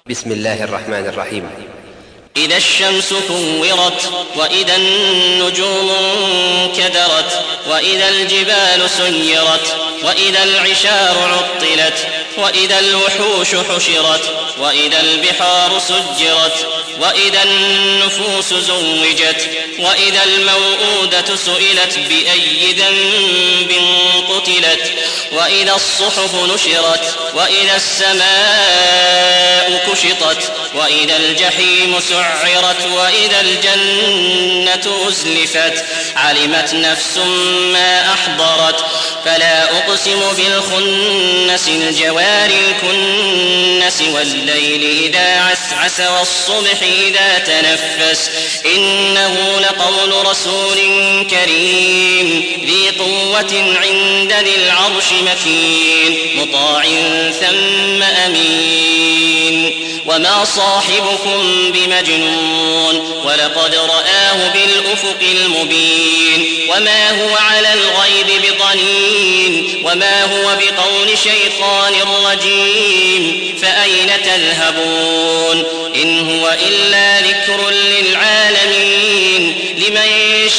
بسم الله الرحمن الرحيم. إذا الشمس كورت وإذا النجوم انكدرت وإذا الجبال سيرت وإذا العشار عطلت وإذا الوحوش حشرت وإذا البحار سجرت وإذا النفوس زوجت وإذا الموءودة سئلت بأي ذنب قتلت وإذا الصحف نشرت وإذا السماء كشطت وإذا الجحيم سعرت وإذا الجنة أزلفت علمت نفس ما أحضرت فلا أقسم بالخنس الجوار الكنس والليل إذا عسعس والصبح إذا تنفس إنه لقول رسول كريم ذي قوة عند ذي العرش مكين مطاع ثم أمين وما صاحبكم بمجنون ولقد رآه بالأفق المبين وما هو على الغيب بضنين وما هو بقول شيطان رجيم فأين تذهبون إن هو إلا ذكر للعالمين لمن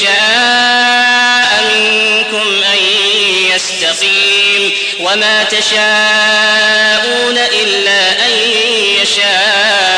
شاء منكم أن يستقيم وما تشاءون إلا أن يشاء